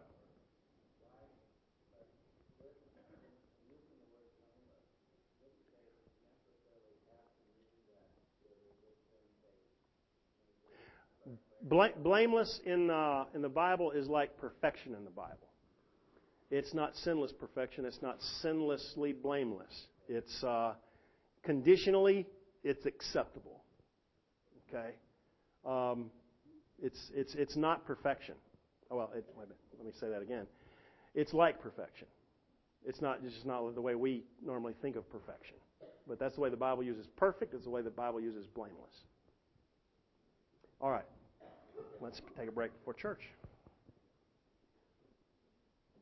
S1: Blameless in uh, in the Bible is like perfection in the Bible. It's not sinless perfection. It's not sinlessly blameless. It's uh, conditionally, it's acceptable. Okay, um, it's it's it's not perfection. Oh well, it, wait a minute. Let me say that again. It's like perfection. It's not it's just not the way we normally think of perfection. But that's the way the Bible uses perfect. It's the way the Bible uses blameless. All right. Let's take a break before church.